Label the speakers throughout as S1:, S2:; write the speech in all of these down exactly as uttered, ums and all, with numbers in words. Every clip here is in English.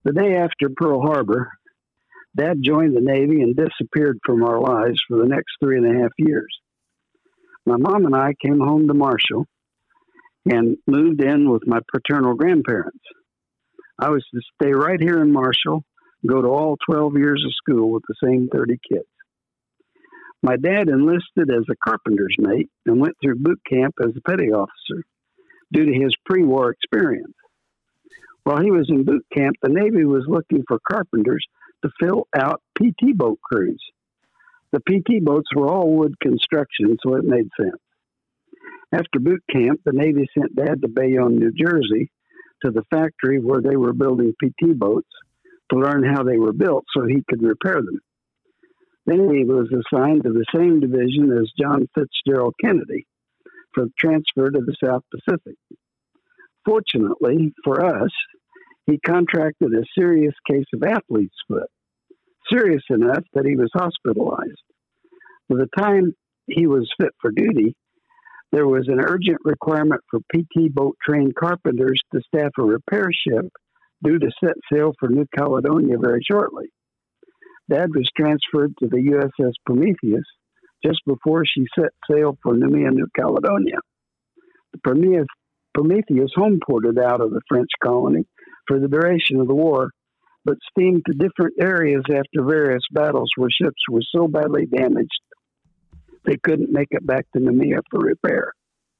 S1: The day after Pearl Harbor, Dad joined the Navy and disappeared from our lives for the next three and a half years. My mom and I came home to Marshall and moved in with my paternal grandparents. I was to stay right here in Marshall, go to all twelve years of school with the same thirty kids. My dad enlisted as a carpenter's mate and went through boot camp as a petty officer due to his pre-war experience. While he was in boot camp, the Navy was looking for carpenters to fill out P T boat crews. The P T boats were all wood construction, so it made sense. After boot camp, the Navy sent Dad to Bayonne, New Jersey, to the factory where they were building P T boats to learn how they were built so he could repair them. Then he was assigned to the same division as John Fitzgerald Kennedy for transfer to the South Pacific. Fortunately for us, he contracted a serious case of athlete's foot, serious enough that he was hospitalized. By the time he was fit for duty, there was an urgent requirement for P T boat-trained carpenters to staff a repair ship due to set sail for New Caledonia very shortly. Dad was transferred to the U S S Prometheus just before she set sail for Noumea, New Caledonia. The Prometheus, Prometheus homeported out of the French colony for the duration of the war, but steamed to different areas after various battles where ships were so badly damaged they couldn't make it back to Noumea for repair.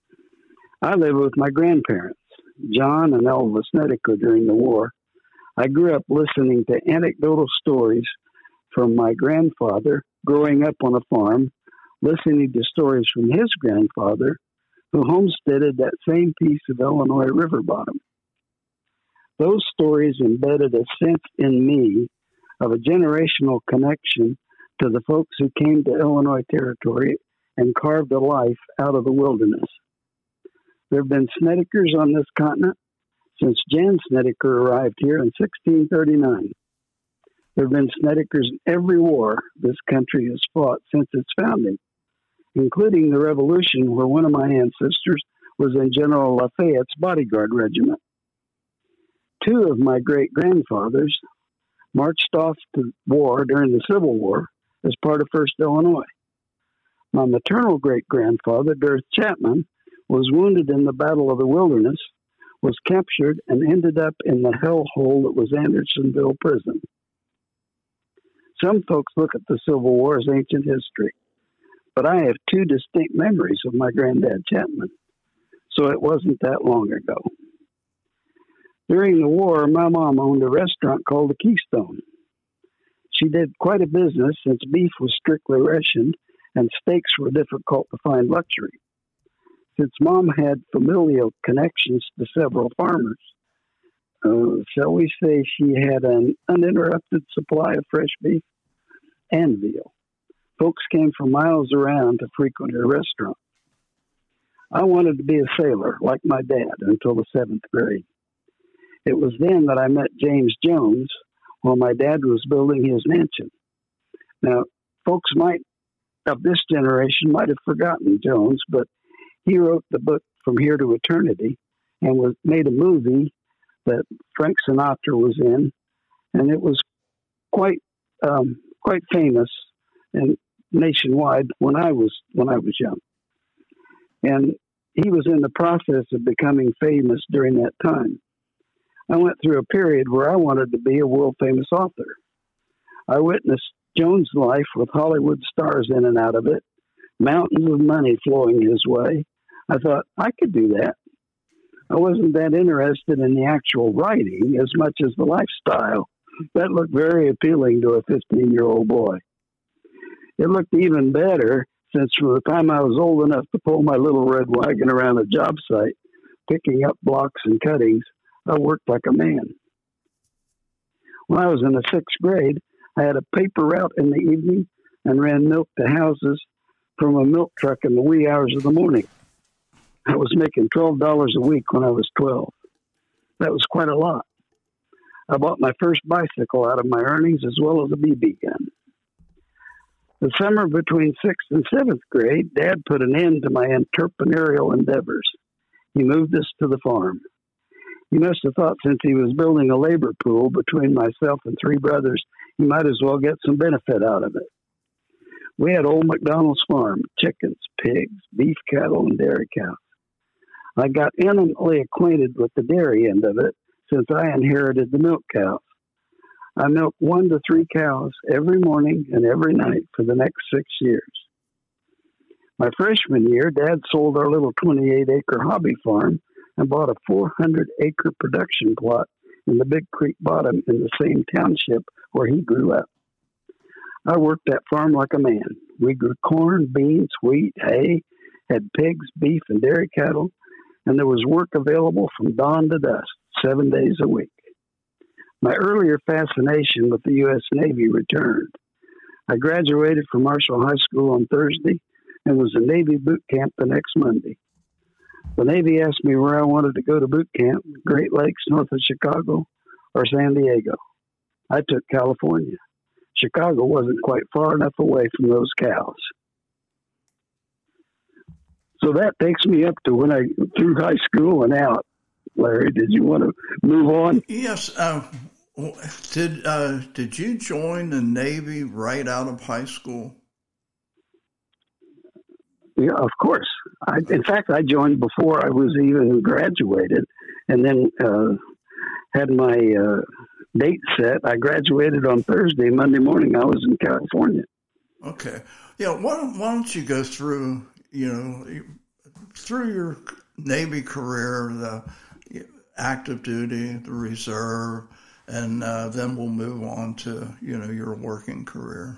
S1: I lived with my grandparents, John and Elva Snedeker, during the war. I grew up listening to anecdotal stories from my grandfather growing up on a farm, listening to stories from his grandfather, who homesteaded that same piece of Illinois river bottom. Those stories embedded a sense in me of a generational connection to the folks who came to Illinois territory and carved a life out of the wilderness. There have been Snedekers on this continent since Jan Snedeker arrived here in sixteen thirty-nine. There have been Snedekers in every war this country has fought since its founding, including the Revolution, where one of my ancestors was in General Lafayette's bodyguard regiment. Two of my great-grandfathers marched off to war during the Civil War as part of First Illinois. My maternal great-grandfather, Dearth Chapman, was wounded in the Battle of the Wilderness, was captured, and ended up in the hellhole that was Andersonville Prison. Some folks look at the Civil War as ancient history, but I have two distinct memories of my granddad Chapman, so it wasn't that long ago. During the war, my mom owned a restaurant called the Keystone. She did quite a business since beef was strictly rationed and steaks were difficult to find luxury. Since Mom had familial connections to several farmers, uh, shall we say she had an uninterrupted supply of fresh beef and veal. Folks came from miles around to frequent her restaurant. I wanted to be a sailor, like my dad, until the seventh grade. It was then that I met James Jones while my dad was building his mansion. Now, folks might of this generation might have forgotten Jones, but he wrote the book From Here to Eternity and was made a movie that Frank Sinatra was in, and it was quite um, quite famous and nationwide when I was when I was young. And he was in the process of becoming famous during that time. I went through a period where I wanted to be a world famous author. I witnessed Jones' life with Hollywood stars in and out of it, mountains of money flowing his way. I thought I could do that. I wasn't that interested in the actual writing as much as the lifestyle. That looked very appealing to a fifteen-year-old boy. It looked even better since from the time I was old enough to pull my little red wagon around a job site, picking up blocks and cuttings, I worked like a man. When I was in the sixth grade, I had a paper route in the evening and ran milk to houses from a milk truck in the wee hours of the morning. I was making twelve dollars a week when I was twelve. That was quite a lot. I bought my first bicycle out of my earnings as well as a B B gun. The summer between sixth and seventh grade, Dad put an end to my entrepreneurial endeavors. He moved us to the farm. He must have thought since he was building a labor pool between myself and three brothers, he might as well get some benefit out of it. We had old McDonald's farm, chickens, pigs, beef cattle, and dairy cows. I got intimately acquainted with the dairy end of it since I inherited the milk cows. I milked one to three cows every morning and every night for the next six years. My freshman year, Dad sold our little twenty-eight acre hobby farm and bought a four hundred acre production plot in the Big Creek Bottom in the same township where he grew up. I worked that farm like a man. We grew corn, beans, wheat, hay, had pigs, beef, and dairy cattle, and there was work available from dawn to dusk, seven days a week. My earlier fascination with the U S Navy returned. I graduated from Marshall High School on Thursday and was in Navy boot camp the next Monday. The Navy asked me where I wanted to go to boot camp, Great Lakes north of Chicago or San Diego. I took California. Chicago wasn't quite far enough away from those cows. So that takes me up to when I through high school and out. Larry, did you want to move on?
S2: Yes. Uh, did uh, did you join the Navy right out of high school?
S1: Yeah, of course. I, in fact, I joined before I was even graduated, and then uh, had my uh, date set. I graduated on Thursday. Monday morning, I was in California.
S2: Okay. Yeah. Why don't, why don't you go through, you know, through your Navy career, the active duty, the reserve, and uh, then we'll move on to, you know, your working career.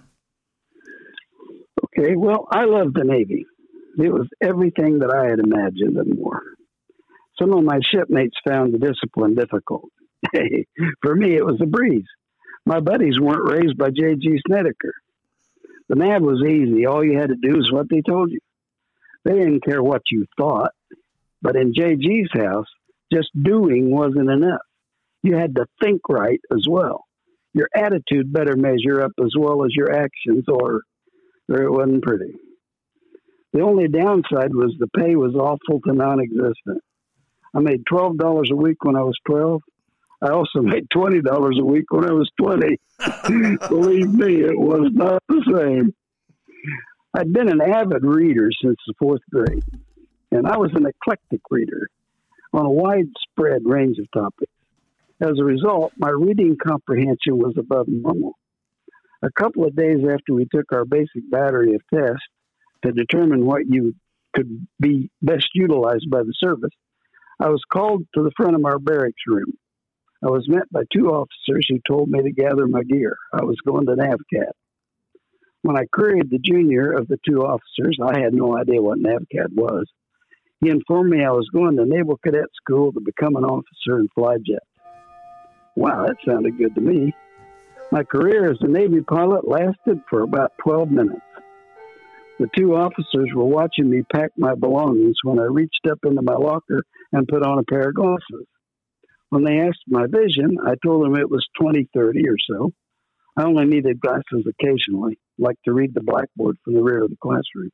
S1: Okay. Well, I loved the Navy. It was everything that I had imagined and more. Some of my shipmates found the discipline difficult. Hey, for me, it was a breeze. My buddies weren't raised by J G Snedeker. The Nav was easy. All you had to do is what they told you. They didn't care what you thought. But in J G's house, just doing wasn't enough. You had to think right as well. Your attitude better measure up as well as your actions, or, or it wasn't pretty. The only downside was the pay was awful to non-existent. I made twelve dollars a week when I was twelve. I also made twenty dollars a week when I was twenty. Believe me, it was not the same. I'd been an avid reader since the fourth grade, and I was an eclectic reader on a widespread range of topics. As a result, my reading comprehension was above normal. A couple of days after we took our basic battery of tests to determine what you could be best utilized by the service, I was called to the front of our barracks room. I was met by two officers who told me to gather my gear. I was going to NAVCAD. When I queried the junior of the two officers, I had no idea what NAVCAD was. He informed me I was going to Naval Cadet School to become an officer and fly jet. Wow, that sounded good to me. My career as a Navy pilot lasted for about twelve minutes. The two officers were watching me pack my belongings when I reached up into my locker and put on a pair of glasses. When they asked my vision, I told them it was twenty thirty or so. I only needed glasses occasionally, like to read the blackboard from the rear of the classroom.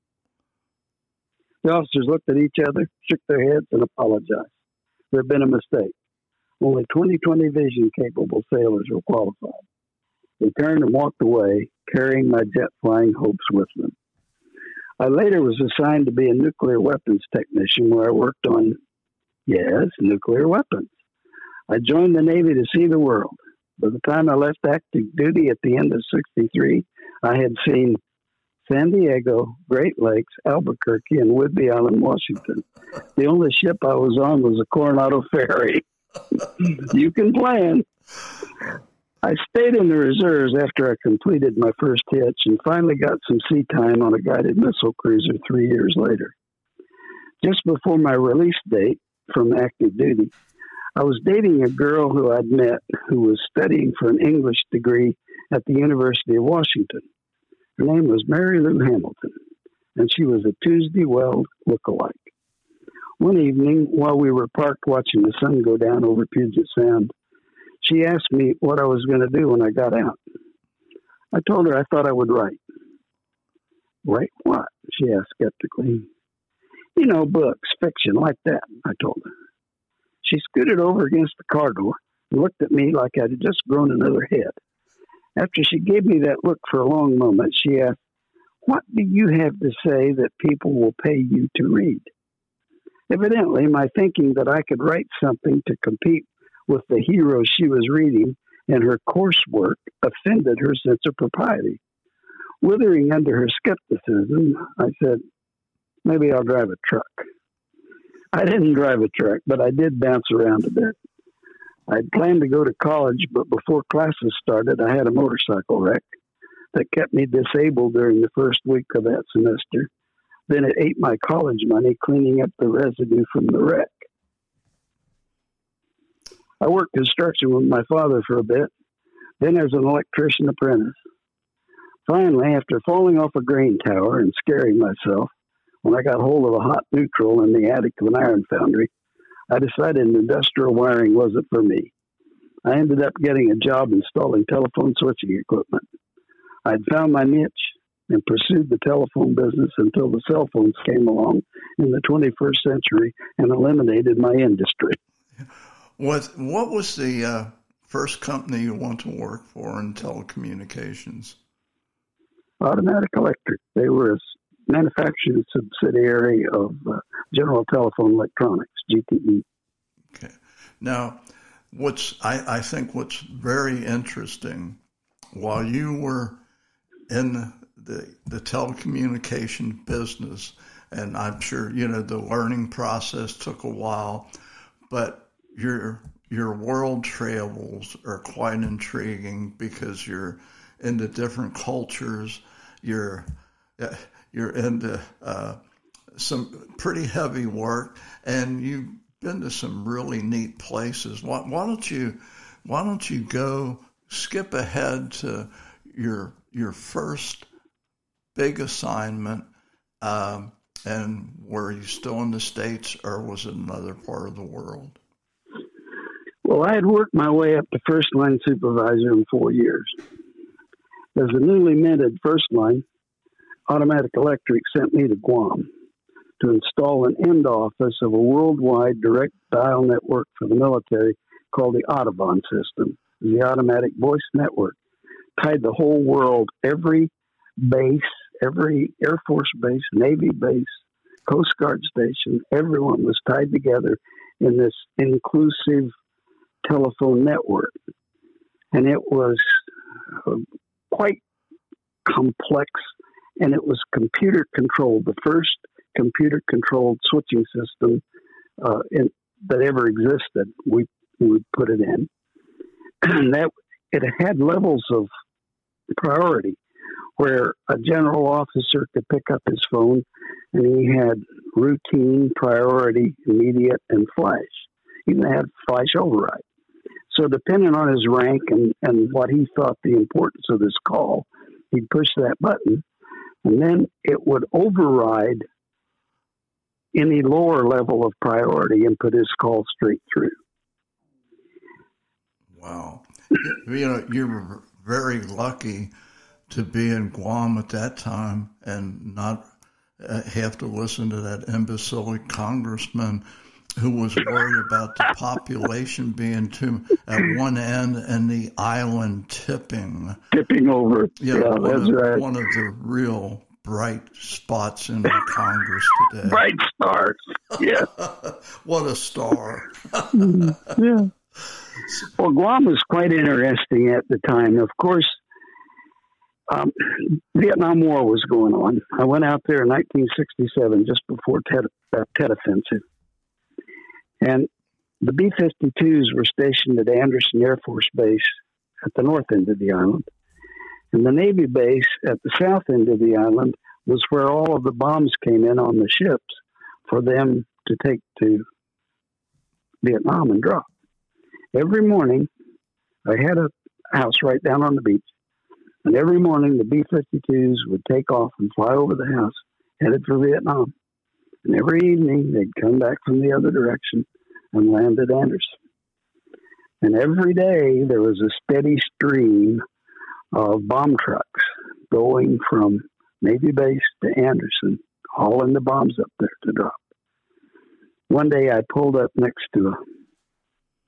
S1: The officers looked at each other, shook their heads, and apologized. There had been a mistake. Only twenty twenty vision capable sailors were qualified. They turned and walked away, carrying my jet flying hopes with them. I later was assigned to be a nuclear weapons technician where I worked on, yes, nuclear weapons. I joined the Navy to see the world. By the time I left active duty at the end of sixty-three, I had seen San Diego, Great Lakes, Albuquerque, and Whidbey Island, Washington. The only ship I was on was a Coronado ferry. You can plan. I stayed in the reserves after I completed my first hitch and finally got some sea time on a guided missile cruiser three years later. Just before my release date from active duty, I was dating a girl who I'd met who was studying for an English degree at the University of Washington. Her name was Mary Lou Hamilton, and she was a Tuesday Weld lookalike. One evening, while we were parked watching the sun go down over Puget Sound, she asked me what I was going to do when I got out. I told her I thought I would write. Write what? She asked skeptically. You know, books, fiction, like that, I told her. She scooted over against the car door and looked at me like I'd just grown another head. After she gave me that look for a long moment, she asked, "What do you have to say that people will pay you to read?" Evidently, my thinking that I could write something to compete with the hero she was reading and her coursework offended her sense of propriety. Withering under her skepticism, I said, "Maybe I'll drive a truck." I didn't drive a truck, but I did bounce around a bit. I'd planned to go to college, but before classes started, I had a motorcycle wreck that kept me disabled during the first week of that semester. Then it ate my college money cleaning up the residue from the wreck. I worked construction with my father for a bit, then as an electrician apprentice. Finally, after falling off a grain tower and scaring myself, when I got hold of a hot neutral in the attic of an iron foundry, I decided industrial wiring wasn't for me. I ended up getting a job installing telephone switching equipment. I'd found my niche and pursued the telephone business until the cell phones came along in the twenty-first century and eliminated my industry.
S2: What, what was the uh, first company you want to work for in telecommunications?
S1: Automatic Electric. They were a manufacturing subsidiary of uh, General Telephone Electronics, G T E.
S2: Okay. Now, what's I, I think what's very interesting, while you were in the the telecommunication business, and I'm sure you know the learning process took a while, but your your world travels are quite intriguing because you're into different cultures. You're you're into uh, some pretty heavy work, and you've been to some really neat places. Why, why don't you why don't you go skip ahead to your your first big assignment, um, and were you still in the States or was it another part of the world?
S1: Well, I had worked my way up to first line supervisor in four years. As a newly minted first line, Automatic Electric sent me to Guam to install an end office of a worldwide direct dial network for the military called the Audubon system. The automatic voice network tied the whole world, every base, every Air Force base, Navy base, Coast Guard station, everyone was tied together in this inclusive telephone network. And it was uh, quite complex, and it was computer controlled, the first computer controlled switching system uh, in, that ever existed. We we put it in, and that it had levels of priority, where a general officer could pick up his phone, and he had routine, priority, immediate, and flash. He even had flash override. So depending on his rank and, and what he thought the importance of this call, he'd push that button, and then it would override any lower level of priority and put his call straight through.
S2: Wow. You know, you were very lucky to be in Guam at that time and not have to listen to that imbecile congressman who was worried about the population being too at one end and the island tipping.
S1: Tipping over.
S2: Yeah,
S1: yeah
S2: one,
S1: that's
S2: of,
S1: right.
S2: one of the real bright spots in the Congress today.
S1: Bright stars. Yeah.
S2: What a star.
S1: Yeah. Well, Guam was quite interesting at the time. Of course, um, Vietnam War was going on. I went out there in nineteen sixty-seven, just before Tet, uh, Tet Offensive. And the B fifty-twos were stationed at Anderson Air Force Base at the north end of the island. And the Navy base at the south end of the island was where all of the bombs came in on the ships for them to take to Vietnam and drop. Every morning, I had a house right down on the beach. And every morning, the B fifty-twos would take off and fly over the house, headed for Vietnam. And every evening, they'd come back from the other direction and land at Anderson. And every day, there was a steady stream of bomb trucks going from Navy base to Anderson, hauling the bombs up there to drop. One day, I pulled up next to a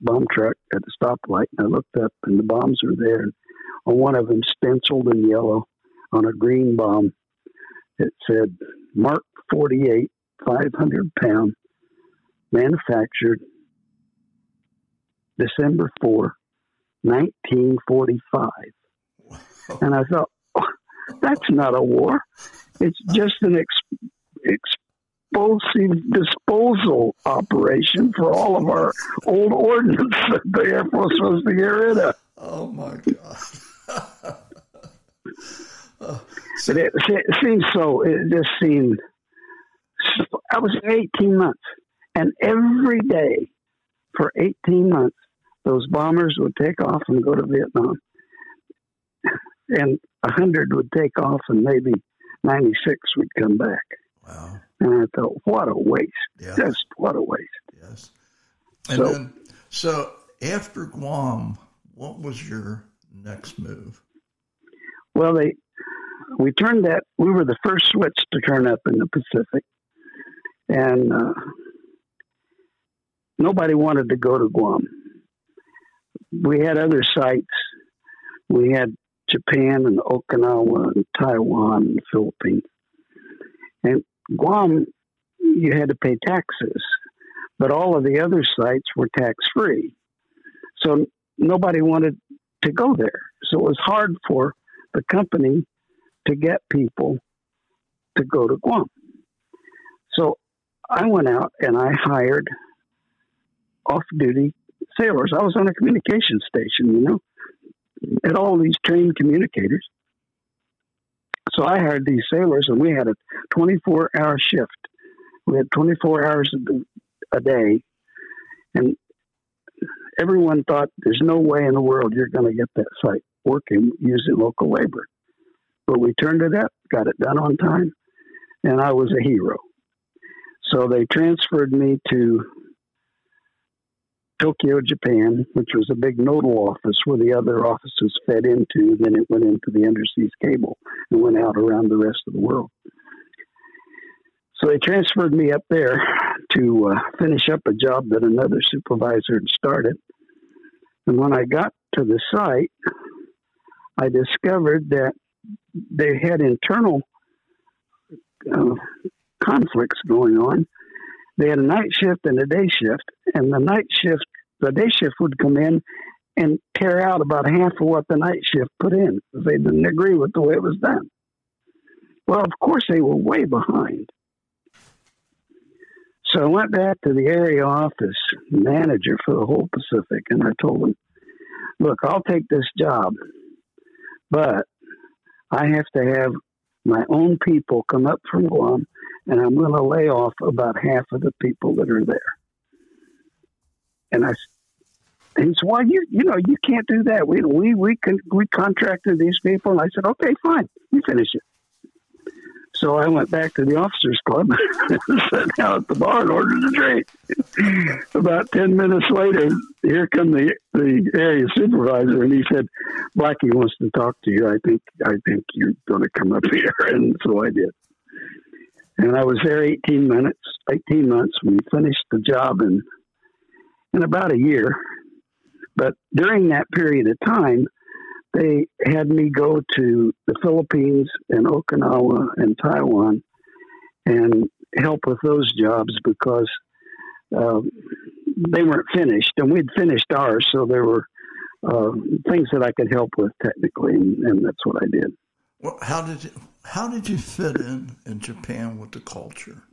S1: bomb truck at the stoplight, and I looked up, and the bombs were there. And on one of them, stenciled in yellow on a green bomb, it said, Mark forty-eight, five hundred pound, manufactured December fourth, nineteen forty-five. Wow. And I thought, oh, that's not a war. It's just an ex- explosive disposal operation for all of our old ordnance that the Air Force was to get rid of.
S2: Oh, my God.
S1: oh, so, it, it seems so, it just seemed, I was eighteen months, and every day for eighteen months, those bombers would take off and go to Vietnam. And a hundred would take off and maybe ninety-six would come back.
S2: Wow.
S1: And I thought, what a waste.
S2: Yeah.
S1: Just what a waste.
S2: Yes. And
S1: so,
S2: then, so after Guam, what was your next move?
S1: Well, they, we turned that, we were the first switch to turn up in the Pacific. And uh, nobody wanted to go to Guam. We had other sites. We had Japan and Okinawa and Taiwan and the Philippines. And Guam, you had to pay taxes, but all of the other sites were tax-free. So nobody wanted to go there. So it was hard for the company to get people to go to Guam. So I went out and I hired off-duty sailors. I was on a communication station, you know, at all these trained communicators. So I hired these sailors, and we had a twenty-four hour shift. We had twenty-four hours a day, and everyone thought there's no way in the world you're going to get that site working using local labor. But we turned it up, got it done on time, and I was a hero. So they transferred me to Tokyo, Japan, which was a big nodal office where the other offices fed into. Then it went into the underseas cable and went out around the rest of the world. So they transferred me up there to uh, finish up a job that another supervisor had started. And when I got to the site, I discovered that they had internal uh, conflicts going on. They had a night shift and a day shift, and the night shift, the day shift would come in and tear out about half of what the night shift put in because they didn't agree with the way it was done. Well, of course, they were way behind. So I went back to the area office manager for the whole Pacific, and I told him, look, I'll take this job, but I have to have my own people come up from Guam, and I'm going to lay off about half of the people that are there. And I, and he said, well, you, you know, you can't do that. We, we, we can, we contracted these people. And I said, okay, fine, you finish it. So I went back to the officers club and sat down at the bar and ordered a drink. About ten minutes later, here come the, the area supervisor, and he said, Blackie wants to talk to you. I think, I think you're going to come up here. And so I did. And I was there eighteen minutes, eighteen months. We finished the job in, in about a year. But during that period of time, they had me go to the Philippines and Okinawa and Taiwan and help with those jobs because uh, they weren't finished, and we'd finished ours, so there were uh, things that I could help with technically, and, and that's what I did.
S2: Well, how did you, how did you fit in in Japan with the culture?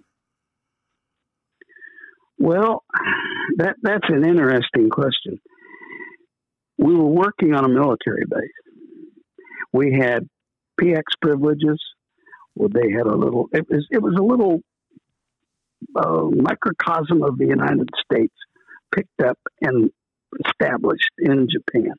S1: Well, that that's an interesting question. We were working on a military base. We had P X privileges. Well, they had a little. It was it was a little uh, microcosm of the United States, picked up and established in Japan.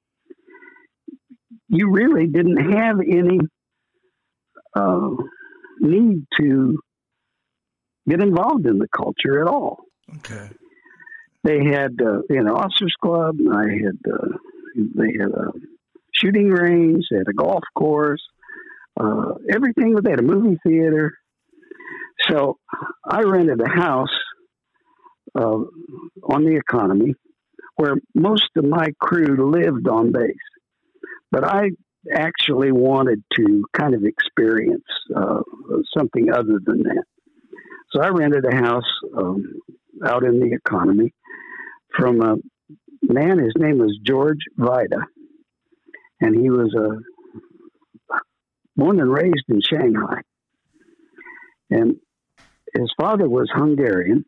S1: You really didn't have any uh, need to get involved in the culture at all.
S2: Okay.
S1: They had, uh, you know, officers club. I had, uh, they had a shooting range. They had a golf course. Uh, everything. They had a movie theater. So I rented a house uh, on the economy where most of my crew lived on base. But I actually wanted to kind of experience uh, something other than that. So I rented a house um, out in the economy from a man. His name was George Vida, and he was a born and raised in Shanghai. And his father was Hungarian.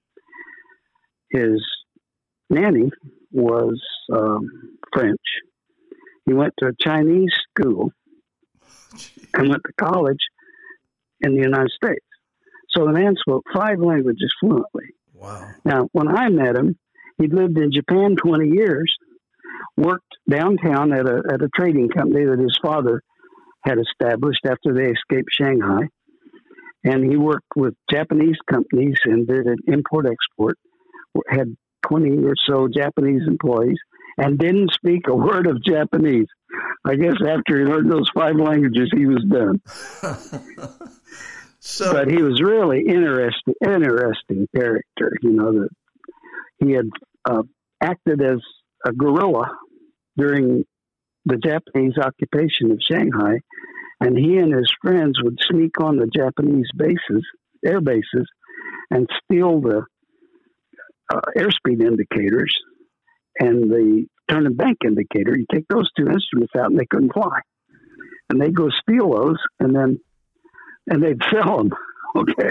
S1: His nanny was um, French. He went to a Chinese school and went to college in the United States. So the man spoke five languages fluently.
S2: Wow.
S1: Now, when I met him, he'd lived in Japan twenty years, worked downtown at a at a trading company that his father had established after they escaped Shanghai. And he worked with Japanese companies and did an import-export, had twenty or so Japanese employees, and didn't speak a word of Japanese. I guess after he learned those five languages, he was done. so, but he was really interesting, interesting character. You know, that he had uh, acted as a guerrilla during the Japanese occupation of Shanghai, and he and his friends would sneak on the Japanese bases, air bases, and steal the uh, airspeed indicators and the turn and bank indicator. You take those two instruments out and they couldn't fly. And they'd go steal those and then, and they'd sell them. Okay.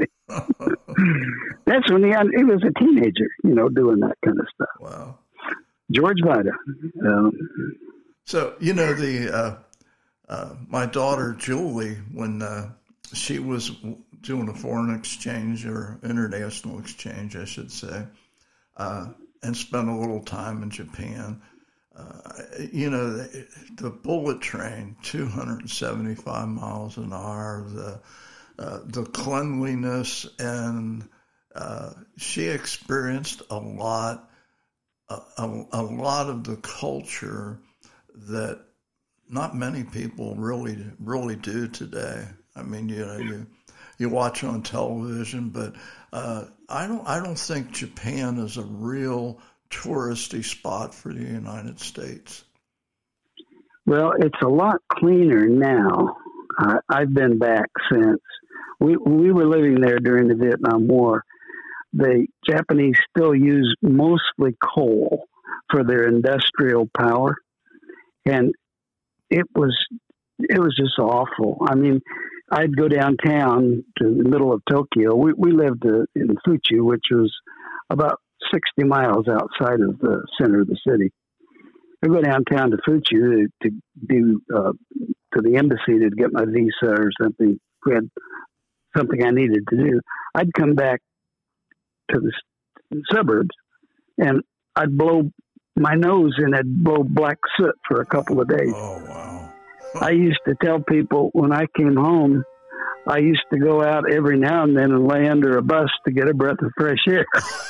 S1: That's when he, had, he was a teenager, you know, doing that kind of stuff.
S2: Wow.
S1: George Vida. Um,
S2: so, you know, the, uh, uh, my daughter, Julie, when, uh, she was doing a foreign exchange or international exchange, I should say, uh, and spent a little time in Japan. Uh, you know, the, the bullet train, two hundred seventy-five miles an hour, the uh, the cleanliness, and uh, she experienced a lot, a, a, a lot of the culture that not many people really really do today. I mean, you know, you you watch on television, but uh, I don't I don't think Japan is a real touristy spot for the United States.
S1: Well, it's a lot cleaner now. Uh, I've been back since we we were living there during the Vietnam War. The Japanese still use mostly coal for their industrial power, and it was it was just awful. I mean, I'd go downtown to the middle of Tokyo. We we lived uh, in Fuchu, which was about sixty miles outside of the center of the city. I go downtown to Fuchu to, to do uh, to the embassy to get my visa or something. We had something I needed to do. I'd come back to the suburbs, and I'd blow my nose and I'd blow black soot for a couple of days.
S2: Oh wow!
S1: I used to tell people when I came home, I used to go out every now and then and lay under a bus to get a breath of fresh air.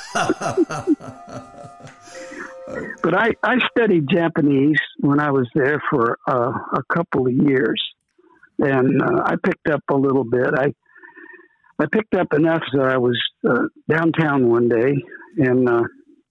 S1: But I, I studied Japanese when I was there for uh, a couple of years, and uh, I picked up a little bit. I I picked up enough that I was uh, downtown one day, and uh,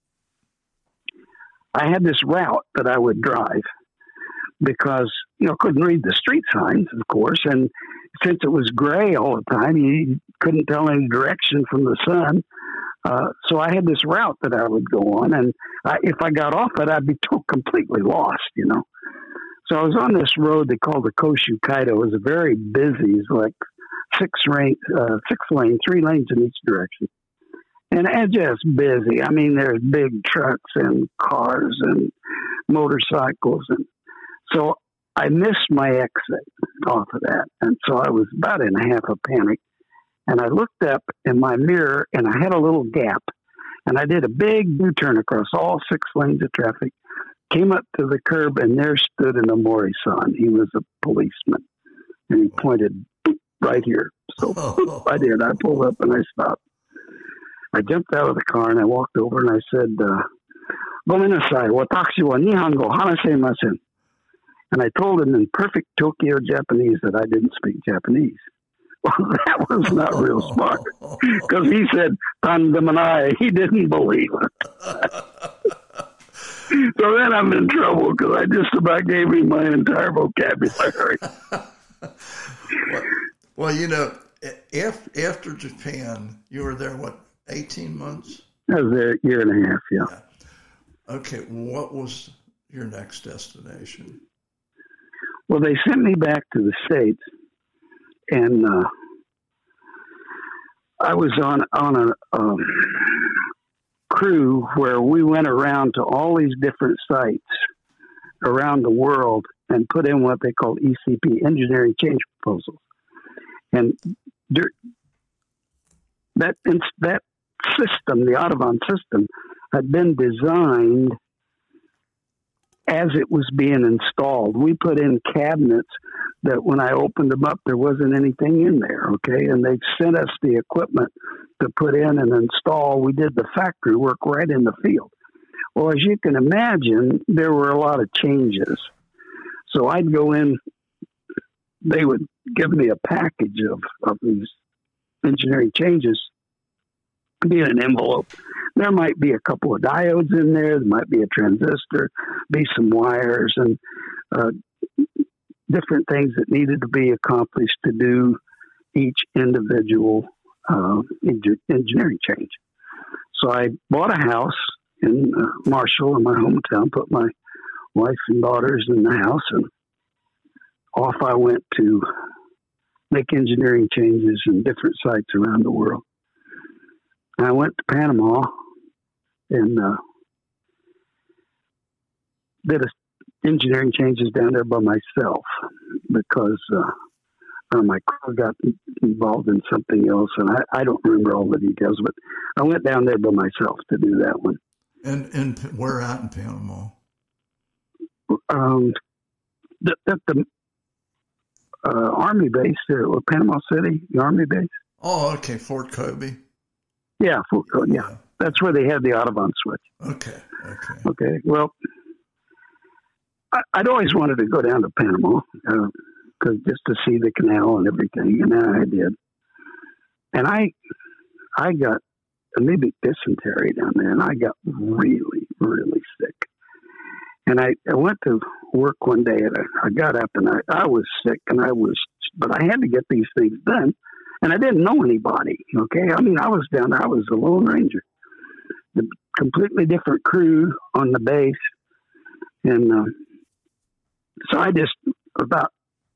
S1: I had this route that I would drive because, you know, couldn't read the street signs, of course, and since it was gray all the time, you couldn't tell any direction from the sun. Uh, so I had this route that I would go on, and I, if I got off it, I'd be too completely lost, you know. So I was on this road they called the Koshu Kaido. It was very busy. It was like six lane, uh, six lane, three lanes in each direction, and, and just busy. I mean, there's big trucks and cars and motorcycles, and so I missed my exit off of that, and so I was about in a half a panic. And I looked up in my mirror, and I had a little gap. And I did a big U-turn across all six lanes of traffic, came up to the curb, and there stood an Omori-san. He was a policeman, and he pointed right here. So I did. I pulled up, and I stopped. I jumped out of the car, and I walked over, and I said, uh, "Gomenasai, watashi wa Nihongo hanasemasen." And I told him in perfect Tokyo Japanese that I didn't speak Japanese. Well, that was not real smart because he said "tandemanai." He didn't believe it. So then I'm in trouble because I just about gave him my entire vocabulary.
S2: well, well, you know, after, after Japan, you were there, what, eighteen months?
S1: I was there a year and a half, yeah.
S2: yeah. Okay, what was your next destination?
S1: Well, they sent me back to the States, and uh, I was on, on a um, crew where we went around to all these different sites around the world and put in what they call E C P, Engineering Change Proposals. And there, that that system, the Audubon system, had been designed as it was being installed. We put in cabinets that when I opened them up, there wasn't anything in there, okay? And they sent us the equipment to put in and install. We did the factory work right in the field. Well, as you can imagine, there were a lot of changes. So I'd go in, they would give me a package of, of these engineering changes, be in an envelope. There might be a couple of diodes in there. There might be a transistor, be some wires, and uh, different things that needed to be accomplished to do each individual uh, engineering change. So I bought a house in uh, Marshall, in my hometown, put my wife and daughters in the house, and off I went to make engineering changes in different sites around the world. I went to Panama and uh, did a, engineering changes down there by myself because uh, uh, my crew got involved in something else, and I, I don't remember all the details, but I went down there by myself to do that one.
S2: And and where at in Panama?
S1: Um, the, the, the uh, Army base there, or Panama City, the Army base.
S2: Oh, okay, Fort Kobe.
S1: Yeah, Fort Kobe, yeah. yeah. That's where they had the Audubon switch.
S2: Okay, okay.
S1: Okay, well, I, I'd always wanted to go down to Panama, uh, cause just to see the canal and everything, and I did. And I I got maybe dysentery down there, and I got really, really sick. And I, I went to work one day, and I, I got up, and I, I was sick, and I was, but I had to get these things done, and I didn't know anybody, okay? I mean, I was down there, I was a Lone Ranger. The completely different crew on the base, and uh, so I just, about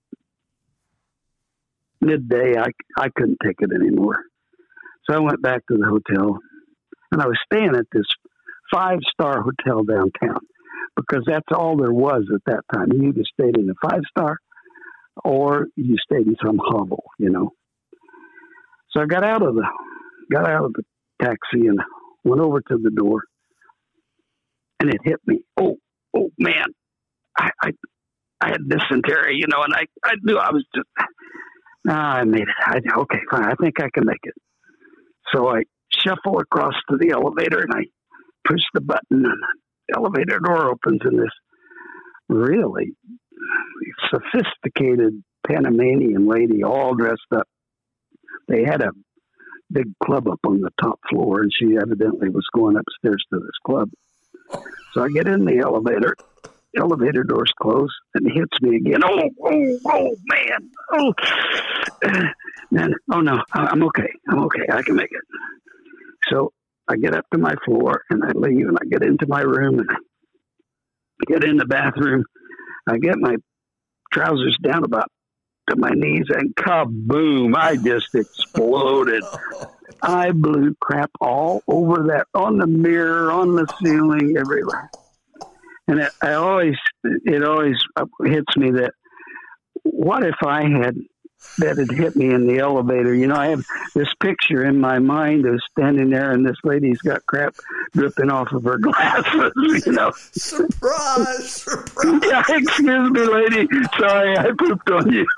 S1: midday, I, I couldn't take it anymore. So I went back to the hotel, and I was staying at this five-star hotel downtown because that's all there was at that time. You either stayed in a five-star or you stayed in some hovel, you know. So I got out of the got out of the taxi and went over to the door, and it hit me. Oh, oh man, I I, I had dysentery, you know, and I, I knew I was just. Ah, I made it. I, okay, fine. I think I can make it. So I shuffle across to the elevator and I push the button and the elevator door opens, and this really sophisticated Panamanian lady all dressed up. They had a big club up on the top floor, and she evidently was going upstairs to this club. So I get in the elevator. Elevator doors close, and it hits me again. Oh, oh, oh, man. Oh, man. Oh, no, I'm okay. I'm okay. I can make it. So I get up to my floor, and I leave, and I get into my room, and I get in the bathroom. I get my trousers down about to my knees, and kaboom, I just exploded. I blew crap all over that, on the mirror, on the ceiling, everywhere. And it, I always, it always hits me that what if I had, that had hit me in the elevator? You know, I have this picture in my mind of standing there and this lady's got crap dripping off of her glasses, you know.
S2: Surprise, surprise.
S1: Yeah, excuse me, lady. Sorry, I pooped on you.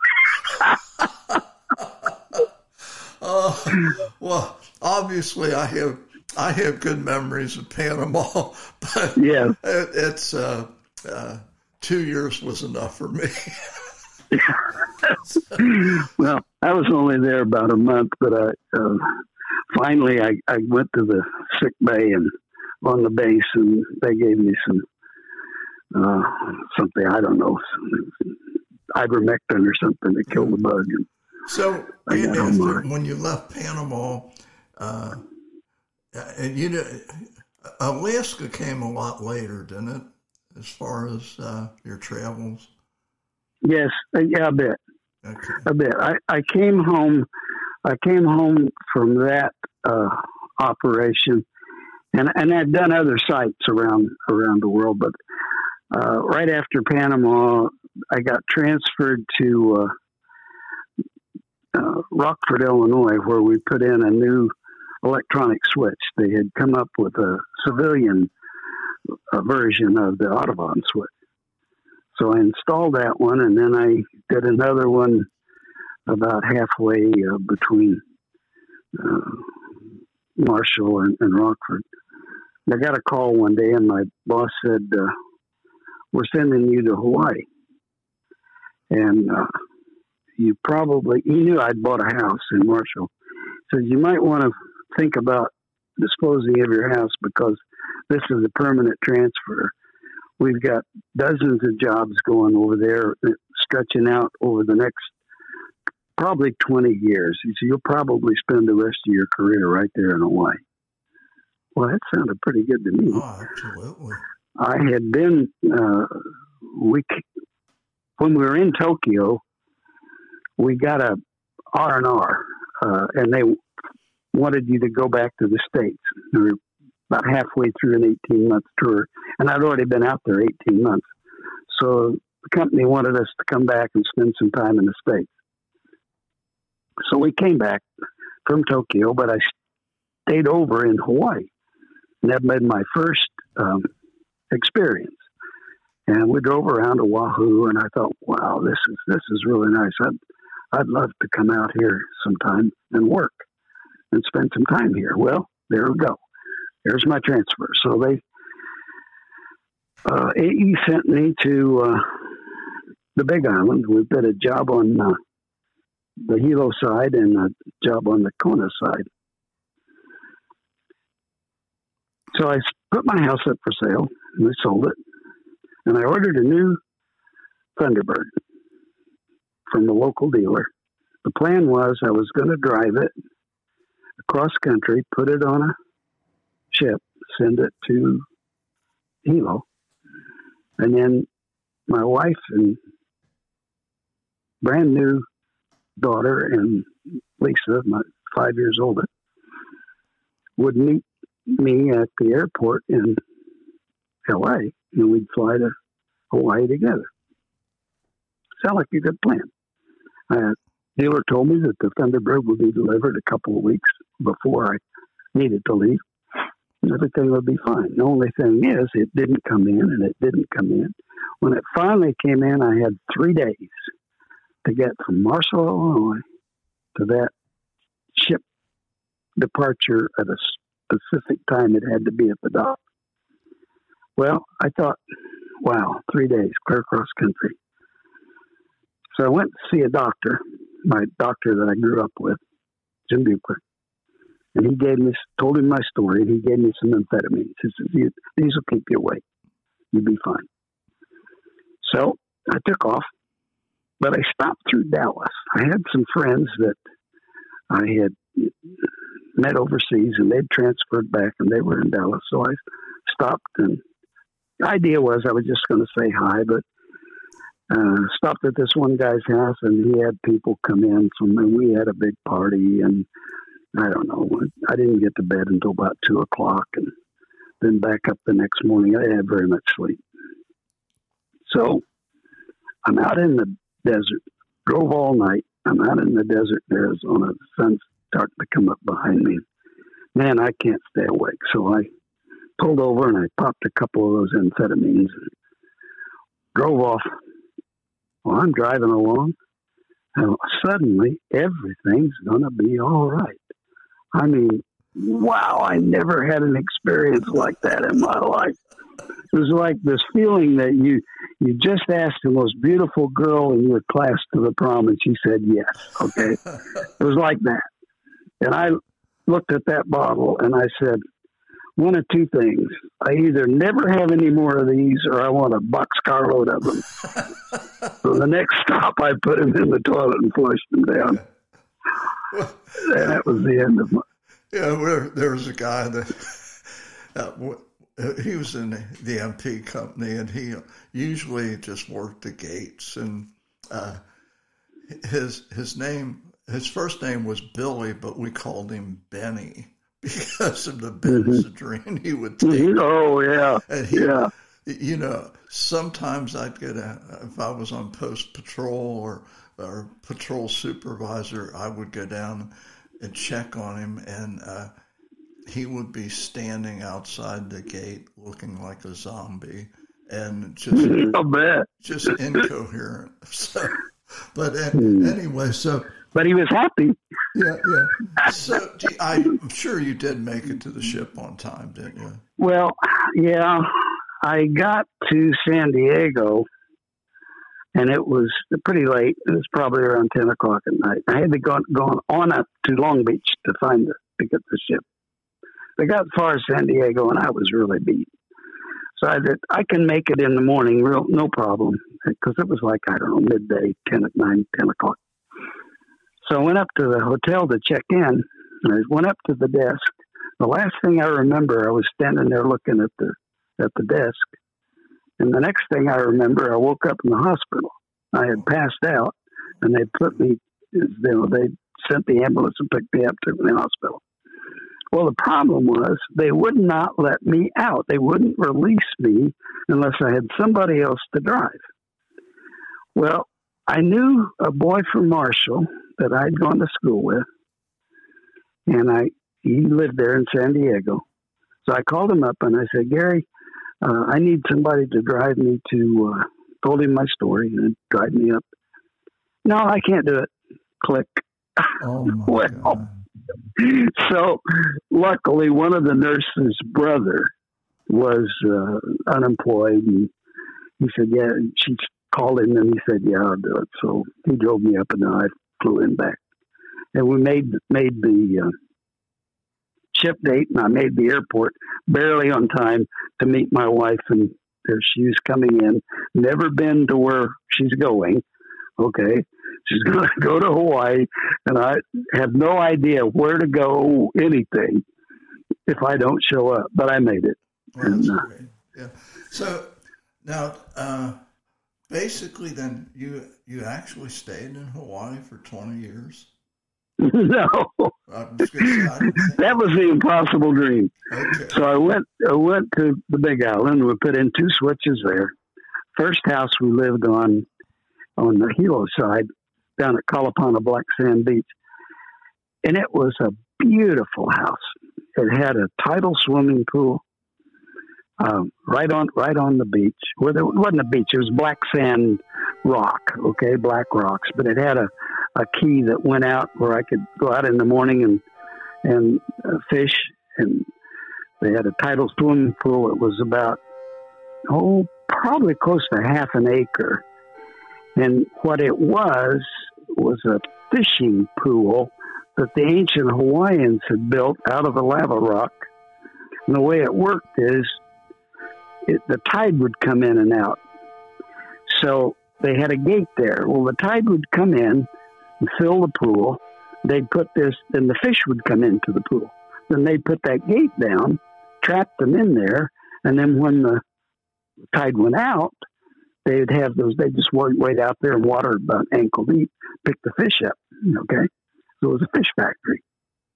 S2: uh, well, obviously I have I have good memories of Panama, but
S1: yeah,
S2: it, it's uh, uh, two years was enough for me.
S1: Well, I was only there about a month, but I, uh, finally I, I went to the sick bay and on the base, and they gave me some uh, something, I don't know, ivermectin or something to kill the bug. And
S2: so
S1: I got
S2: after,
S1: home.
S2: when you left Panama, uh, and you know, Alaska came a lot later, didn't it, as far as uh, your travels?
S1: Yes, yeah, a bit,
S2: Okay.
S1: a bit. I, I came home, I came home from that uh, operation, and and I'd done other sites around around the world, but uh, right after Panama, I got transferred to uh, uh, Rockford, Illinois, where we put in a new electronic switch. They had come up with a civilian uh, version of the Audubon switch. So I installed that one, and then I did another one about halfway uh, between uh, Marshall and, and Rockford. I got a call one day, and my boss said, uh, we're sending you to Hawaii. And uh, you probably, he knew I'd bought a house in Marshall. He said, you might want to think about disposing of your house because this is a permanent transfer. We've got dozens of jobs going over there, stretching out over the next probably twenty years. He said, you'll probably spend the rest of your career right there in Hawaii. Well, that sounded pretty good to me.
S2: Oh, absolutely.
S1: I had been, uh, we, when we were in Tokyo, we got a R and R, uh, and they wanted you to go back to the States. We were about halfway through an eighteen-month tour, and I'd already been out there eighteen months. So the company wanted us to come back and spend some time in the States. So we came back from Tokyo, but I stayed over in Hawaii. And that made my first um, experience. And we drove around to Oahu, and I thought, wow, this is this is really nice. I'd, I'd love to come out here sometime and work and spend some time here. Well, there we go. There's my transfer. So they, uh, A E sent me to uh, the Big Island. We did a job on uh, the Hilo side and a job on the Kona side. So I put my house up for sale, and we sold it. And I ordered a new Thunderbird from the local dealer. The plan was I was going to drive it across country, put it on a ship, send it to Hilo. And then my wife and brand new daughter and Lisa, my five years older, would meet me at the airport in L A, and we'd fly to Hawaii together. Sound like a good plan. Uh, dealer told me that the Thunderbird would be delivered a couple of weeks before I needed to leave. And everything would be fine. The only thing is, it didn't come in, and it didn't come in. When it finally came in, I had three days to get from Marshall, Illinois, to that ship departure at a specific time. It had to be at the dock. Well, I thought, wow, three days, clear across country. So I went to see a doctor, my doctor that I grew up with, Jim Buchler. And he gave me, told him my story, and he gave me some amphetamines. He says, these will keep you awake. You'll be fine. So I took off, but I stopped through Dallas. I had some friends that I had met overseas, and they'd transferred back, and they were in Dallas. So I stopped, and the idea was I was just going to say hi, but uh, stopped at this one guy's house, and he had people come in from, and we had a big party, and I don't know, I didn't get to bed until about two o'clock, and then back up the next morning. I didn't have very much sleep. So I'm out in the desert, drove all night. I'm out in the desert in Arizona. The sun's starting to come up behind me. Man, I can't stay awake. So I pulled over and I popped a couple of those amphetamines and drove off. Well, I'm driving along, and suddenly everything's going to be all right. I mean, wow, I never had an experience like that in my life. It was like this feeling that you you just asked the most beautiful girl in your class to the prom, and she said yes, okay? It was like that. And I looked at that bottle, and I said, one of two things. I either never have any more of these or I want a boxcar load of them. So the next stop, I put them in the toilet and flushed them down. Well, and that was the end of my...
S2: Yeah, where, there was a guy that, uh, he was in the, the M P company, and he usually just worked the gates. And uh, his his name, his first name was Billy, but we called him Benny because of the Benzedrine mm-hmm. he would take.
S1: Mm-hmm. Oh, yeah.
S2: And he,
S1: yeah.
S2: You know, sometimes I'd get a, if I was on post patrol or, or patrol supervisor, I would go down and check on him, and uh, he would be standing outside the gate looking like a zombie and just,
S1: I'll bet.
S2: just incoherent. So, but anyway, so.
S1: But he was happy.
S2: Yeah, yeah. So I'm sure you did make it to the ship on time, didn't you?
S1: Well, yeah. I got to San Diego, and it was pretty late. It was probably around ten o'clock at night. I had to go gone on up to Long Beach to find the to get the ship. I got as far as San Diego, and I was really beat. So I did. I can make it in the morning, real no problem, because it was like I don't know midday, ten at nine, ten o'clock. So I went up to the hotel to check in, and I went up to the desk. The last thing I remember, I was standing there looking at the at the desk, and the next thing I remember, I woke up in the hospital. I had passed out, and they put me, you know, they sent the ambulance and picked me up to the hospital. Well, the problem was they would not let me out. They wouldn't release me unless I had somebody else to drive. Well, I knew a boy from Marshall that I'd gone to school with, and I he lived there in San Diego. So I called him up and I said, Gary, uh, I need somebody to drive me to, uh, told him my story and drive me up. No, I can't do it. Click.
S2: Oh my
S1: well,
S2: God.
S1: So luckily one of the nurses' brother was uh, unemployed, and he said, yeah, she called him and he said, yeah, I'll do it. So he drove me up and then I flew in back. And we made, made the, uh, ship date, and I made the airport barely on time to meet my wife, and there she was coming in. Never been to where she's going. Okay, she's going to go to Hawaii, and I have no idea where to go, anything, if I don't show up. But I made it.
S2: Well, that's and, uh, great. Yeah. So now, uh, basically, then you you actually stayed in Hawaii for twenty years.
S1: No, that was the impossible dream.
S2: Okay.
S1: So I went, I went to the Big Island. We put in two switches there. First house we lived on, on the Hilo side, down at Kalapana Black Sand Beach, and it was a beautiful house. It had a tidal swimming pool, um, right on, right on the beach. Well, there wasn't a beach; it was black sand rock. Okay, black rocks, but it had a a key that went out where I could go out in the morning and and uh, fish. And they had a tidal swimming pool. It was about, oh, probably close to half an acre. And what it was, was a fishing pool that the ancient Hawaiians had built out of the lava rock. And the way it worked is it, the tide would come in and out. So they had a gate there. Well, the tide would come in and fill the pool. They'd put this, then the fish would come into the pool. Then they'd put that gate down, trap them in there, and then when the tide went out, they'd have those, they'd just wait out there and water about ankle deep, pick the fish up, okay? So it was a fish factory.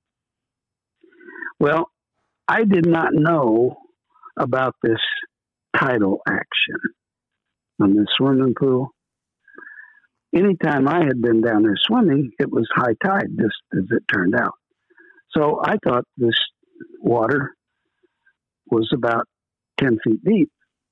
S1: Well, I did not know about this tidal action on the swimming pool. Anytime I had been down there swimming, it was high tide, just as it turned out. So I thought this water was about ten feet deep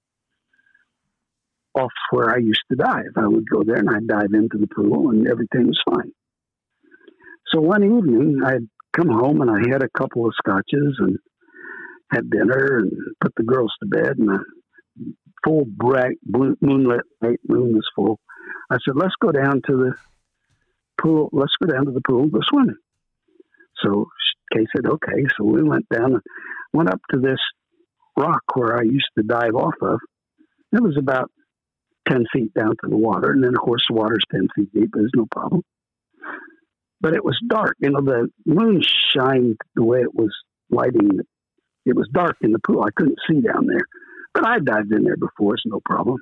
S1: off where I used to dive. I would go there and I'd dive into the pool and everything was fine. So one evening I'd come home and I had a couple of scotches and had dinner and put the girls to bed, and a full bright moonlit night, moon was full. I said, let's go down to the pool. Let's go down to the pool and go swimming. So Kay said, okay. So we went down. went up to this rock where I used to dive off of. It was about ten feet down to the water. And then, of course, the water's ten feet deep. There's no problem. But it was dark. You know, the moon shined the way it was lighting. It was dark in the pool. I couldn't see down there. But I dived in there before. It's no problem.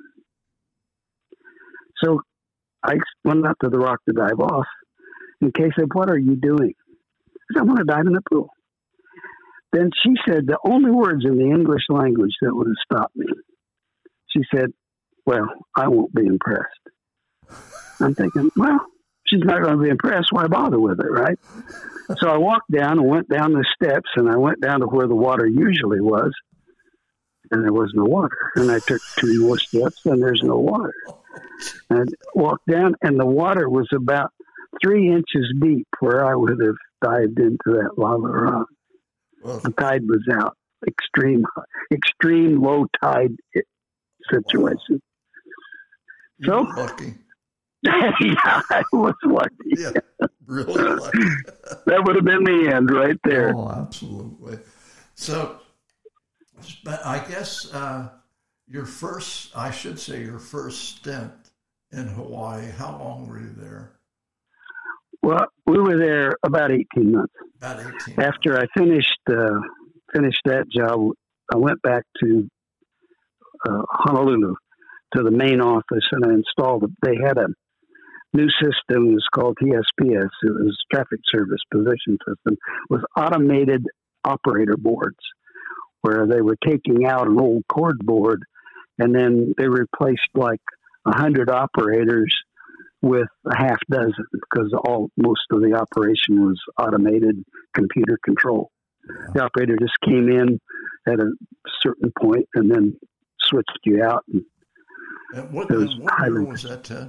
S1: So I went up to the rock to dive off. And Kay said, "What are you doing?" I said, "I want to dive in the pool." Then she said the only words in the English language that would have stopped me. She said, "Well, I won't be impressed." I'm thinking, well, she's not going to be impressed. Why bother with it, right? So I walked down and went down the steps, and I went down to where the water usually was, and there was no water. And I took two more steps, and there's no water. And I walked down, and the water was about three inches deep where I would have dived into that lava rock.
S2: Well,
S1: the tide was out. Extreme, extreme low tide situation.
S2: You
S1: So,
S2: were lucky.
S1: yeah, I was lucky.
S2: Yeah, really lucky.
S1: That would have been the end right there.
S2: Oh, absolutely. So, but I guess uh, your first, I should say your first stint in Hawaii, how long were you there?
S1: Well, we were there about eighteen months.
S2: About eighteen.
S1: After I finished uh, finished that job, I went back to uh, Honolulu to the main office, and I installed. A, they had a new system. It was called T S P S. It was Traffic Service Position System. It was automated operator boards, where they were taking out an old cord board, and then they replaced like a hundred operators with a half dozen, because all most of the operation was automated computer control. Yeah. The operator just came in at a certain point and then switched you out. And
S2: and what, and what year was that, Ted?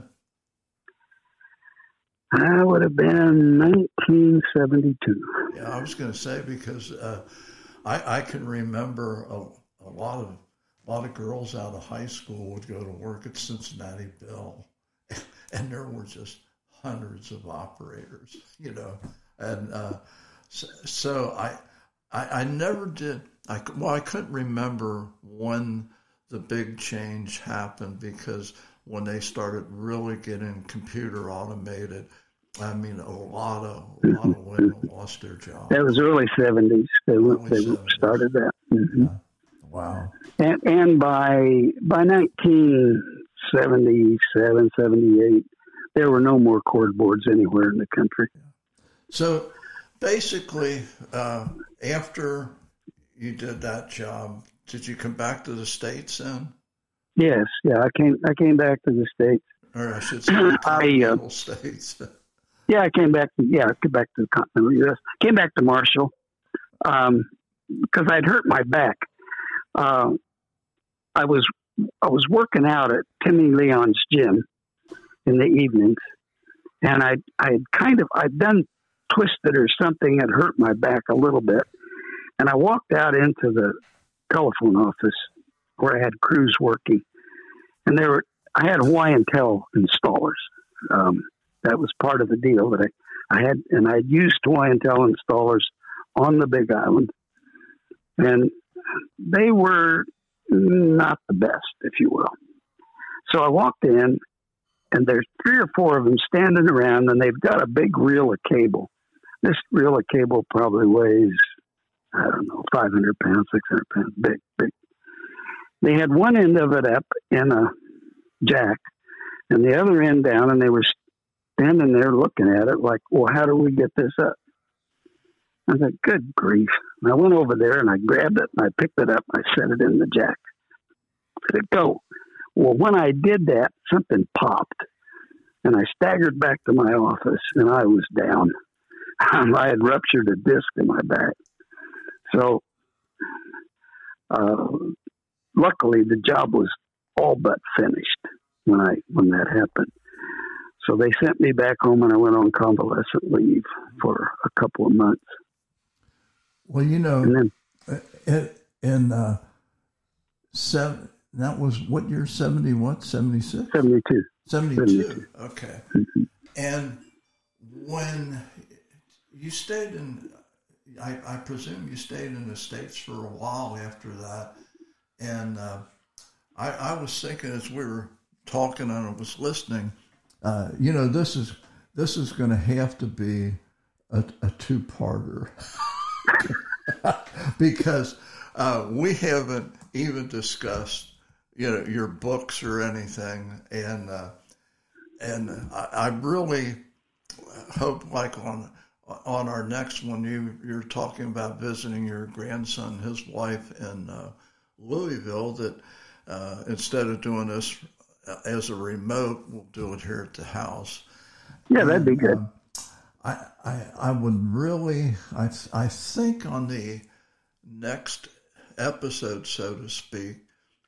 S1: I would have been nineteen seventy-two.
S2: Yeah, I was going to say, because uh, I, I can remember a, a lot of a lot of girls out of high school would go to work at Cincinnati Bell. And there were just hundreds of operators, you know, and uh, so, so I, I, I never did. I well, I couldn't remember when the big change happened, because when they started really getting computer automated, I mean, a lot of a lot of women lost their jobs.
S1: That was early seventies. They went, they
S2: seventies.
S1: Started that. Mm-hmm.
S2: Yeah. Wow.
S1: And and by by nineteen seventy-seven, seventy-eight, there were no more cord boards anywhere in the country.
S2: So basically, uh, after you did that job, did you come back to the States then?
S1: Yes, yeah, I came I came back to the States.
S2: Or I should say the continental uh, States.
S1: Yeah, I came back to, yeah, I came back to the continental U S Came back to Marshall um, because I'd hurt my back. Uh, I was I was working out at Timmy Leon's gym in the evenings, and I I kind of I'd done twisted or something that hurt my back a little bit, and I walked out into the telephone office where I had crews working, and there were I had Hawaiian Tel installers. Um, that was part of the deal that I, I had, and I used Hawaiian Tel installers on the Big Island, and they were not the best, if you will. So I walked in, and there's three or four of them standing around, and they've got a big reel of cable. This reel of cable probably weighs, I don't know, five hundred pounds, six hundred pounds, big, big. They had one end of it up in a jack, and the other end down, and they were standing there looking at it like, well, how do we get this up? I was like, good grief. And I went over there and I grabbed it and I picked it up and I set it in the jack. Let it go. Well, when I did that, something popped and I staggered back to my office and I was down. I had ruptured a disc in my back. So, uh, luckily the job was all but finished when I, when that happened. So they sent me back home and I went on convalescent leave for a couple of months.
S2: Well, you know,
S1: and
S2: then, in uh, seven, that was what year? seventy what? seventy-six?
S1: seventy-two.
S2: seventy-two.
S1: seventy-two.
S2: Okay.
S1: Mm-hmm.
S2: And when you stayed in, I, I presume you stayed in the States for a while after that. And uh, I, I was thinking as we were talking and I was listening, uh, you know, this is this is going to have to be a, a two-parter because uh, we haven't even discussed, you know, your books or anything. And uh, and I, I really hope, like on on our next one, you you're talking about visiting your grandson, his wife in uh, Louisville. That uh, instead of doing this as a remote, we'll do it here at the house.
S1: Yeah, that'd be good.
S2: Um, I, I I would really I I think on the next episode, so to speak,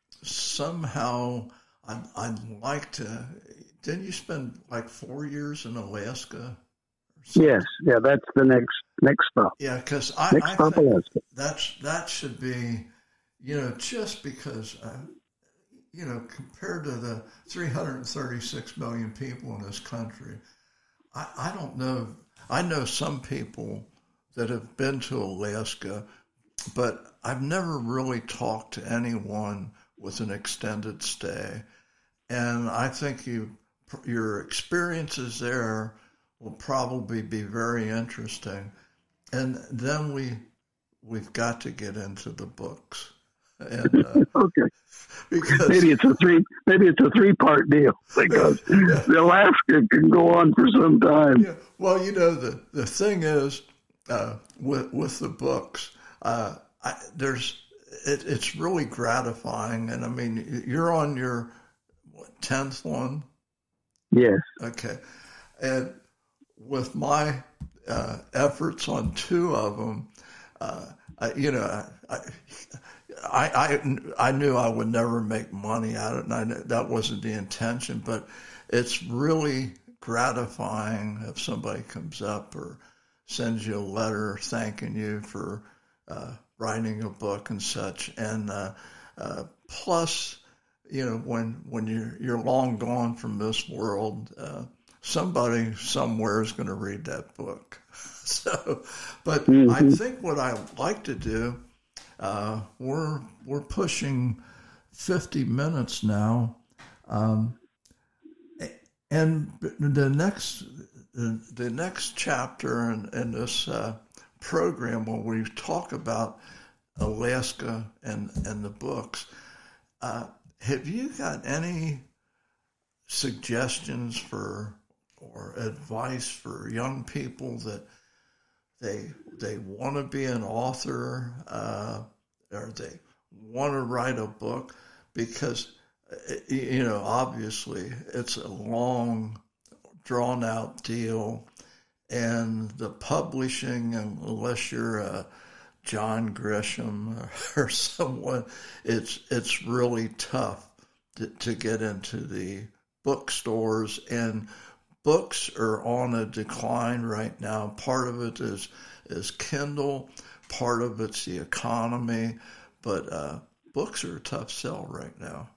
S2: somehow I'd, I'd like to. Didn't you spend like four years in Alaska?
S1: Yes, yeah, that's the next next stop.
S2: Yeah, because I,
S1: next
S2: I
S1: stop
S2: think
S1: Alaska.
S2: that's that should be, you know, just because, uh, you know, compared to the three hundred thirty-six million people in this country, I, I don't know. I know some people that have been to Alaska, but I've never really talked to anyone with an extended stay, and I think you your experiences there will probably be very interesting. And then we, we've got to get into the books. And, uh,
S1: okay.
S2: Because
S1: maybe it's a three, maybe it's a three part deal because yeah. the Alaska can go on for some time.
S2: Yeah. Well, you know, the, the thing is, uh, with, with the books, uh, I, there's, it, it's really gratifying. And I mean, you're on your what, tenth one.
S1: Yes.
S2: Okay. And with my uh, efforts on two of them, uh, I, you know, I, I, I, I knew I would never make money out of it, and I knew that wasn't the intention. But it's really gratifying if somebody comes up or sends you a letter thanking you for uh, writing a book and such. And uh, uh, plus, you know, when when you're you're long gone from this world. Uh, Somebody somewhere is going to read that book. So, but mm-hmm. I think what I like to do, uh, we're we're pushing fifty minutes now, um, and the next the, the next chapter in, in this uh, program when we talk about Alaska and and the books, uh, have you got any suggestions for or advice for young people that they they want to be an author uh, or they want to write a book? Because, you know, obviously it's a long, drawn-out deal, and the publishing, unless you're a John Grisham or someone, it's it's really tough to, to get into the bookstores, and books are on a decline right now. Part of it is is Kindle, part of it's the economy, but uh, books are a tough sell right now.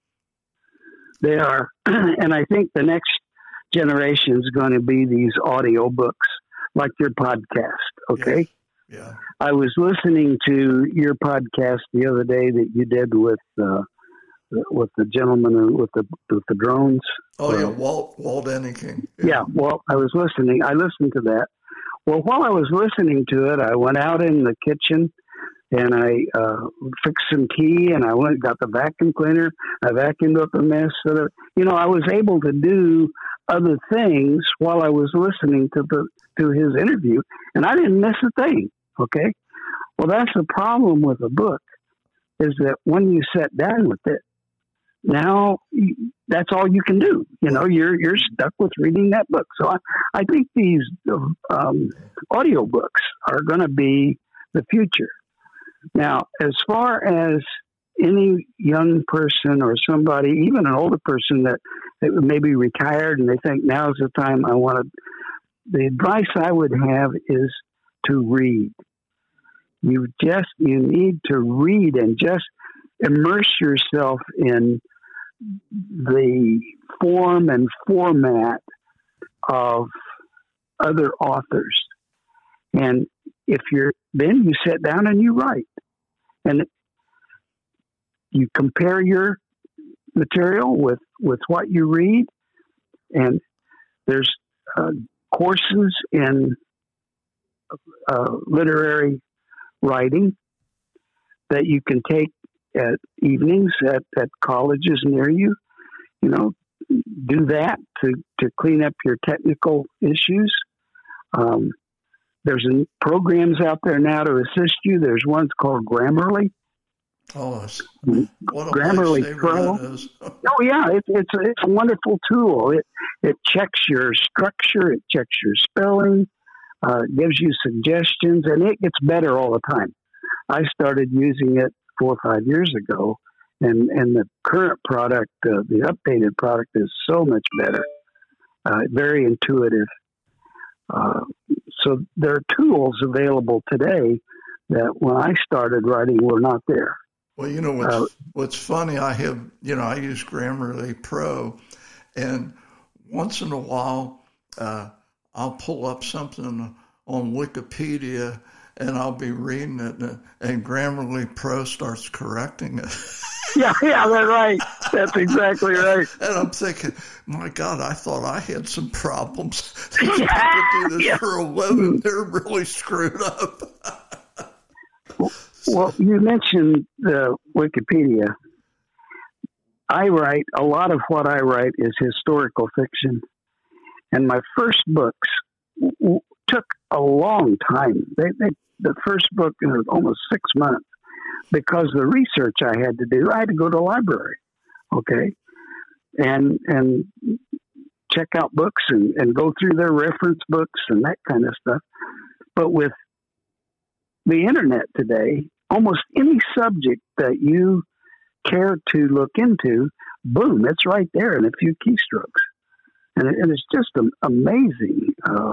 S1: They are, and I think the next generation is going to be these audio books, like your podcast, okay?
S2: Yes. Yeah.
S1: I was listening to your podcast the other day that you did with uh, with the gentleman who, with the with the drones.
S2: Oh, yeah, Walt Walt Enneking.
S1: Yeah. yeah, well, I was listening. I listened to that. Well, while I was listening to it, I went out in the kitchen and I uh, fixed some tea, and I went got the vacuum cleaner. I vacuumed up a mess. So that, you know, I was able to do other things while I was listening to the to his interview, and I didn't miss a thing. Okay, well, that's the problem with a book, is that when you sit down with it, now that's all you can do. You know, you're you're stuck with reading that book. So I, I think these um, audio books are going to be the future. Now, as far as any young person or somebody, even an older person that, that may be retired and they think now's the time I want to, the advice I would have is to read. You just, you need to read and just immerse yourself in the form and format of other authors. And if you're, then you sit down and you write. And you compare your material with, with what you read. And there's uh, courses in uh, literary writing that you can take at evenings at, at colleges near you. You know, do that to, to clean up your technical issues. Um, there's a, programs out there now to assist you. There's ones called Grammarly.
S2: Oh, it's, what a
S1: Grammarly Pro.
S2: That is.
S1: Oh yeah, it, it's a, it's a wonderful tool. It it checks your structure, it checks your spelling, uh, gives you suggestions, and it gets better all the time. I started using it four or five years ago, and and the current product, uh, the updated product, is so much better. Uh, very intuitive. Uh, so there are tools available today that when I started writing were not there.
S2: Well, you know, what's,
S1: uh,
S2: what's funny, I have, you know, I use Grammarly Pro, and once in a while, uh, I'll pull up something on Wikipedia, and I'll be reading it, and, and Grammarly Pro starts correcting it.
S1: Yeah, yeah, that's right. That's exactly right.
S2: And I'm thinking, my God, I thought I had some problems. These people do this
S1: Yeah.
S2: for a living. They're really screwed up.
S1: Well, you mentioned the Wikipedia. I write, a lot of what I write is historical fiction. And my first books w- w- took a long time. They, they, the first book was almost six months because the research I had to do, I had to go to a library, okay, and and check out books and, and go through their reference books and that kind of stuff. But with the internet today, almost any subject that you care to look into, boom, it's right there in a few keystrokes. And, it, and it's just um, amazing. Uh,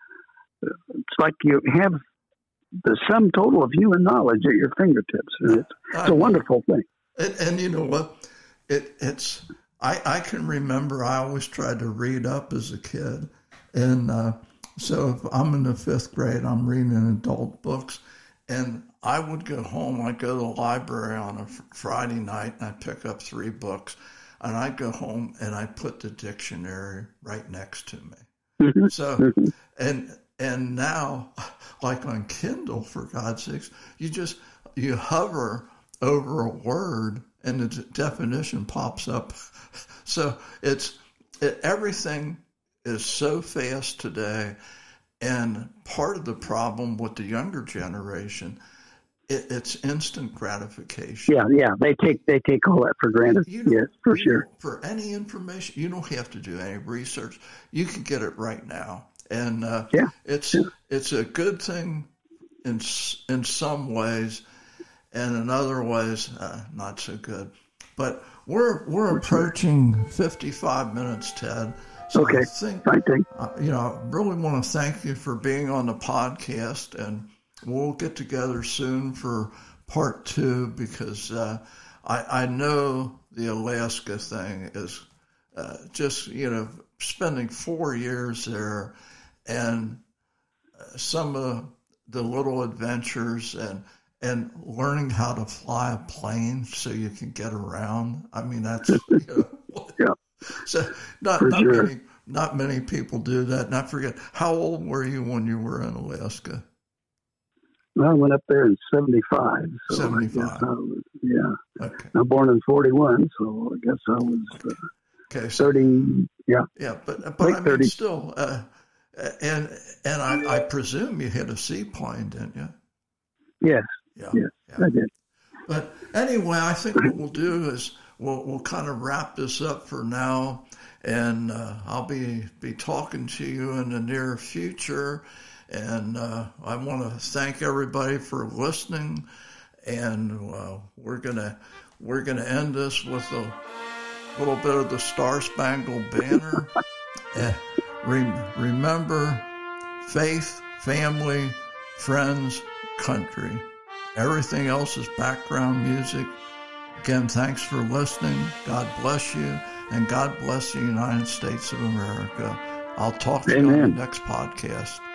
S1: it's like you have the sum total of human knowledge at your fingertips. And it's, it's a wonderful thing.
S2: And, and you know what? It, it's I, I can remember I always tried to read up as a kid. And uh, so if I'm in the fifth grade, I'm reading adult books. And I would go home, I'd go to the library on a fr- Friday night, and I'd pick up three books. And I'd go home, and I'd put the dictionary right next to me.
S1: Mm-hmm.
S2: So,
S1: Mm-hmm.
S2: and and now, like on Kindle, for God's sakes, you just, you hover over a word, and the d- definition pops up. So it's, it, everything is so fast today. And part of the problem with the younger generation, it, it's instant gratification.
S1: Yeah, yeah, they take they take all that for granted.
S2: You know,
S1: Yes, for
S2: you
S1: sure.
S2: know, for any information, you don't have to do any research. You can get it right now, and uh,
S1: Yeah.
S2: it's
S1: Yeah.
S2: it's a good thing in s- in some ways, and in other ways, uh, not so good. But we're we're approaching fifty-five minutes, Ted. So
S1: Okay,
S2: I think,
S1: I think.
S2: uh, you know, I really want to thank you for being on the podcast, and we'll get together soon for part two because uh, I, I know the Alaska thing is uh, just, you know, spending four years there and uh, some of the little adventures and and learning how to fly a plane so you can get around. I mean, that's, you know,
S1: Yeah.
S2: so not,
S1: For
S2: not
S1: sure.
S2: many not many people do that. And I forget, how old were you when you were in Alaska?
S1: Well, I went up there in seventy-five. So
S2: seventy-five.
S1: I guess I was, yeah.
S2: Okay.
S1: I'm born in forty-one, so I guess I was uh,
S2: Okay. So,
S1: thirty. Yeah.
S2: yeah, but but
S1: Late
S2: I mean,
S1: thirties.
S2: still, uh, and and I, I presume you hit a seaplane, didn't you?
S1: Yes.
S2: Yeah.
S1: Yes,
S2: yeah.
S1: I did.
S2: But anyway, I think what we'll do is we'll we'll kind of wrap this up for now, and uh, I'll be be talking to you in the near future. And uh, I want to thank everybody for listening. And uh, we're gonna we're gonna end this with a little bit of the Star Spangled Banner. And re- remember, faith, family, friends, country. Everything else is background music. Again, thanks for listening. God bless you, and God bless the United States of America. I'll talk to you on the
S1: Amen.
S2: next podcast.